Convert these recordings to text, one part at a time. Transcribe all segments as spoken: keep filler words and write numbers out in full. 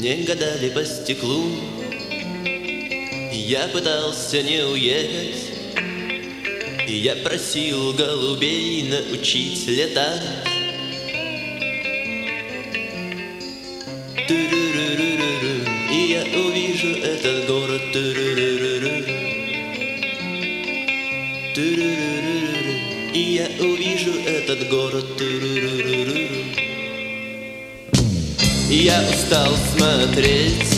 Снег гадали по стеклу. Я пытался не уехать, и я просил голубей научить летать. Ту-ру-ру-ру-ру-ру. И я увижу этот город. Ту-ру-ру-ру-ру. Ту-ру-ру-ру-ру. И я увижу этот город. Ту-ру-ру-ру-ру. Я устал смотреть.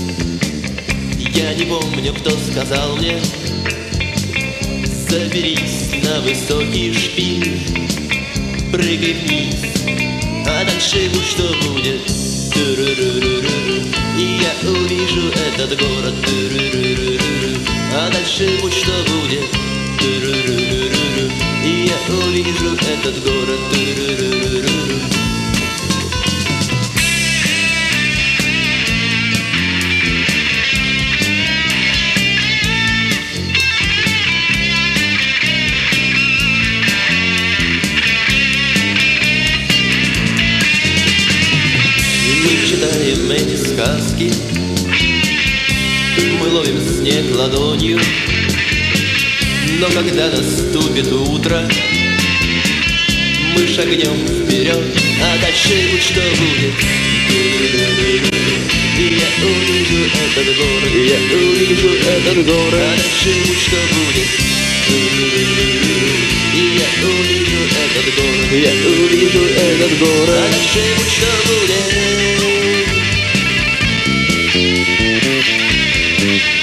Я не помню, кто сказал мне: заберись на высокий шпиль, прыгай вниз, а дальше будь что будет. Ту-ру-ру-ру-ру. И я увижу этот город. Ту-ру-ру-ру-ру. А дальше будь что будет. Ту-ру-ру-ру-ру. И я увижу этот город. Ту-ру-ру-ру-ру. Мы читаем эти сказки, мы ловим снег ладонью, но когда наступит утро, мы шагнем вперед, а дальше будь что будет. И я увижу этот город, и я увижу этот город, а дальше будь что будет. И я увижу этот город, и я увижу этот город, а дальше будь что будет.